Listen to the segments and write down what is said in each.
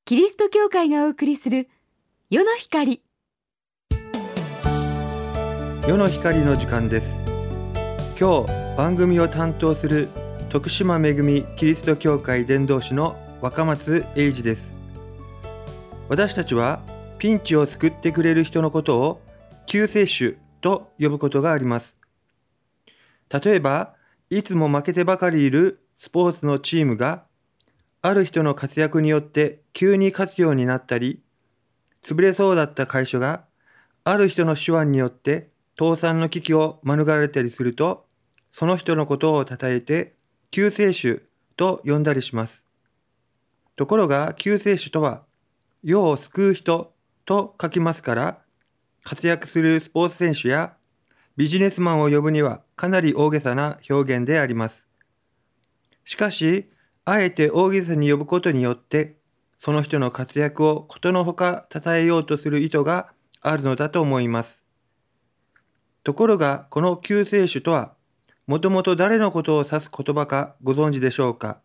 キリスト教会がお送りする世の光。 世の光の時間です。今日番組を担当する徳島恵みキリスト教会伝道師の若松英二です。私たちはピンチを救ってくれる人のことを救世主と呼ぶことがあります。例えば、いつも負けてばかりいるスポーツのチームがある人の活躍によって急に勝つようになったり、潰れそうだった会社がある人の手腕によって倒産の危機を免れたりすると、その人のことを称えて救世主と呼んだりします。ところが救世主とは世を救う人と書きますから、活躍するスポーツ選手やビジネスマンを呼ぶにはかなり大げさな表現であります。しかし、あえて大げさに呼ぶことによって、その人の活躍をことのほか称えようとする意図があるのだと思います。ところが、この救世主とは、もともと誰のことを指す言葉かご存知でしょうか。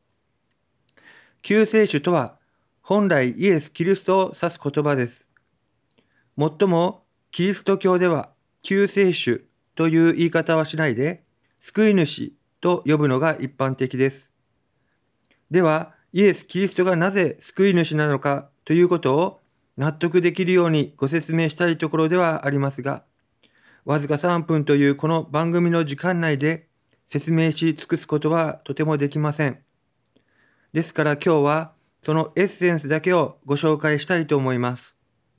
救世主とは、本来イエス・キリストを指す言葉です。もっとも、キリスト教では、救世主という言い方はしないで、救い主と呼ぶのが一般的です。では、イエス・キリストがなぜ救い主なのかということを納得できるようにご説明したいところではありますが、わずか3分というこの番組の時間内で説明し尽くすことはとてもできません。ですから今日はそのエッセンスだけをご紹介したいと思います。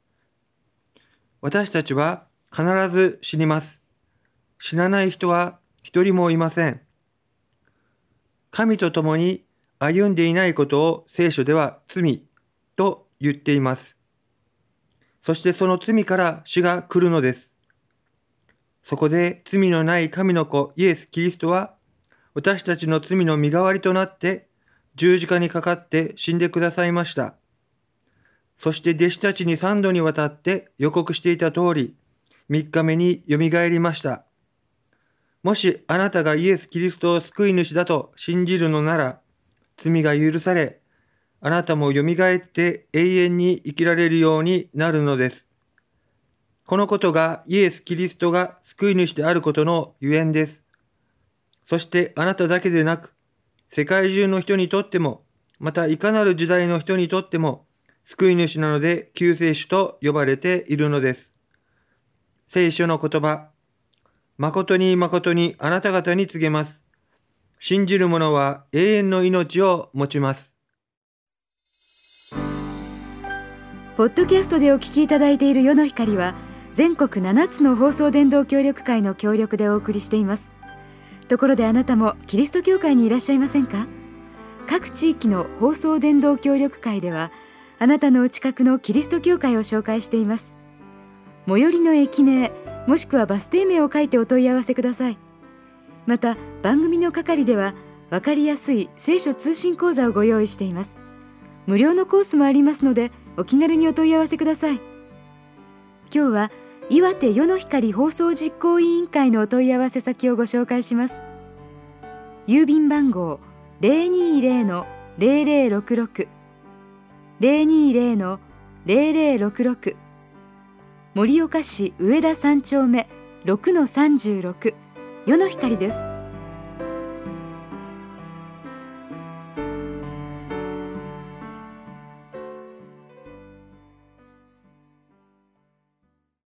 私たちは必ず死にます。死なない人は一人もいません。神と共に歩んでいないことを聖書では罪と言っています。そしてその罪から死が来るのです。そこで罪のない神の子イエス・キリストは私たちの罪の身代わりとなって十字架にかかって死んでくださいました。そして弟子たちに3度にわたって予告していた通り、3日目によみがえりました。もしあなたがイエス・キリストを救い主だと信じるのなら、罪が許され、あなたもよみがえって永遠に生きられるようになるのです。このことがイエス・キリストが救い主であることのゆえんです。そしてあなただけでなく、世界中の人にとっても、またいかなる時代の人にとっても、救い主なので救世主と呼ばれているのです。聖書の言葉、誠に誠にあなた方に告げます。信じる者は永遠の命を持ちます。 ポッドキャストでお聞きいただいている世の光は、全国7つの放送伝道協力会の協力でお送りしています。ところであなたもキリスト教会にいらっしゃいませんか？各地域の放送伝道協力会では、あなたのお近くのキリスト教会を紹介しています。最寄りの駅名、もしくはバス停名を書いてお問い合わせください。また番組の係では分かりやすい聖書通信講座をご用意しています。無料のコースもありますので、お気軽にお問い合わせください。今日は岩手世の光放送実行委員会のお問い合わせ先をご紹介します。郵便番号 020-0066 020-0066、盛岡市上田3丁目6-36、世の光です。